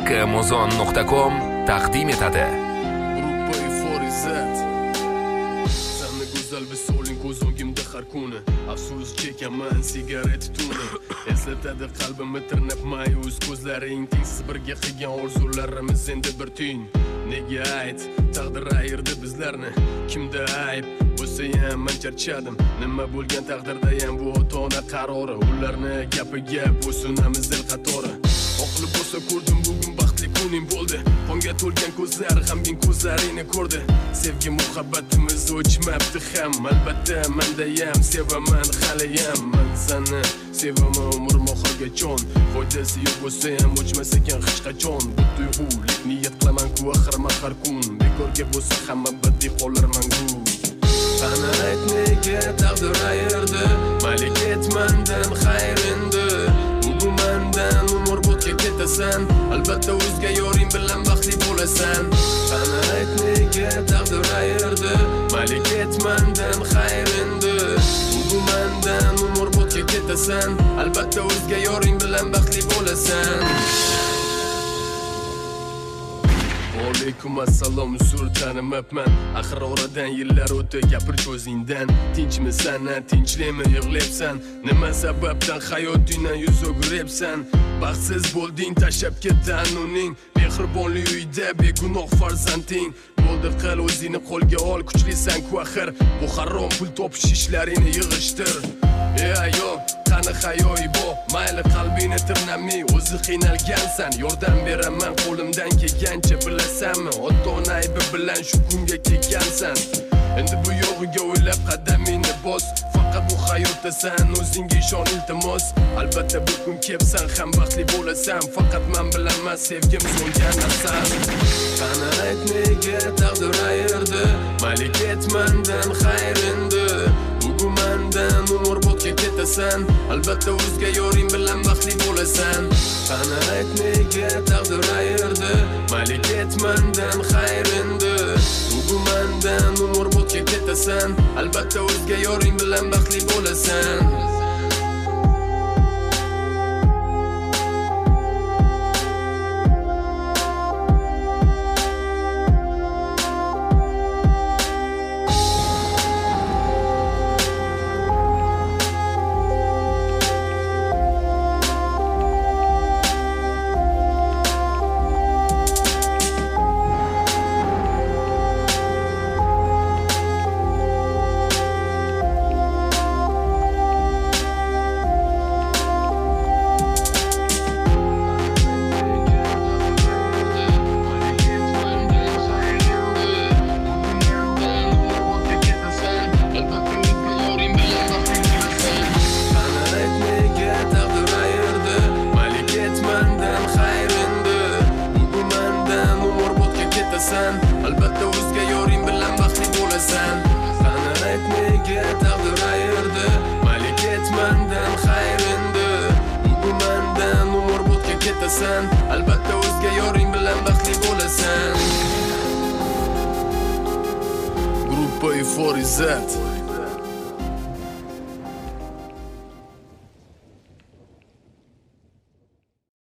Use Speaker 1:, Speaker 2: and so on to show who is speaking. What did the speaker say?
Speaker 1: kmozon.com taqdim etadi.
Speaker 2: Gruppa Forizat. Sanni go'zal bir so'ling ko'zimda har kuni. Afsus chekaman sigaret tuni. Eslatadi qalbimni tirnab ma'yus ko'zlaring tengsiz birga qilgan orzularimiz endi bir tun. Nega ayt, taqdir ayirdi bizlarni. Kimda ayb bo'lsa ham men charchadim. Nima bo'lgan taqdirda ham bu ota-ona qarori. Ularni gapiga bo'sunamiz el qatori. Oqli bo'lsa ko'rdim bugun baxtli kunim bo'ldi. Qonga to'lgan ko'zlar g'amgin ko'zlaringni ko'rdi. Sevgi muhabbatimiz o'chmabdi ham. Albatta menda ham sevaman haliyam. Men seni sevaman umr mohirgacha. Foydasi yo'q bo'lsa ham o'chmas ekan hech qachon. Bu tuyg'ulik niyat qilaman-ku axir har kun. Bekorga bo'lsa hamma badiy qolar mangu. Qani ayt nega taqdir ayirdi? Malik etmandan xayrindi. Bugun mendan umr bo'tga ketasan. Albatta o'zga yoring bilan baxtli bo'lasan. Qani ayt nega taqdir ayirdi? Malik etmandan xayrindi. Bugun mendan umr bo'tga ketasan. Albatta o'zga yoring bilan baxtli bo'lasan. Alaykum assalom uzr tanimabman. Axir oradan yillar o'tdi gapir ko'zingdan. Tinchmisan, tinchlikmi yig'layapsan? Nima sababdan hayotingdan yuz o'giryapsan? Baxtsiz bo'lding tashlab ketdan uning mehribonlik uyda begunoh farzanding. Bo'ldi qil o'zingni qo'lga ol, kuchlisan-ku axir. Bu harom pul topish ishlaringni yig'ishtir. Ayo, qani hayoyi bo, mayli qalbingni tirnamay, o'zi qiynalgansan. Yordam beraman qo'limdan kelgancha, bilasanmi? Ota-ona aybi bilan shu kunga kelgansan. Endi bu yo'g'iga o'ylab qadamingni bos. Faqat bu hayotda sen o'zingga ishon iltimos. Albatta bir kun kelsan ham baxtli bo'lasan. Faqat men bilaman sevgim so'ngan narsan. Qani ayt nega taqdir ayirdi? Malik etmandan xayrindi. Bugun mendan umr bo'tga ketasan. Albatta o'zga yoring bilan baxtli bo'lasan. Qani ayt nega taqdir ayirdi? Malik etmandan xayrindi. Bugun mendan umr bo'tga ketasan. Albatta o'zga yoring bilan baxtli bo'lasan. Albatta o'zga yoring bilan baxtli bo'lasan. Qani ayt nega taqdir ayirdi? Malik etmandan xayrindi. Bugun mendan umr bo'tga ketasan. Albatta o'zga yoring bilan baxtli bo'lasan. Gruppa Forizat.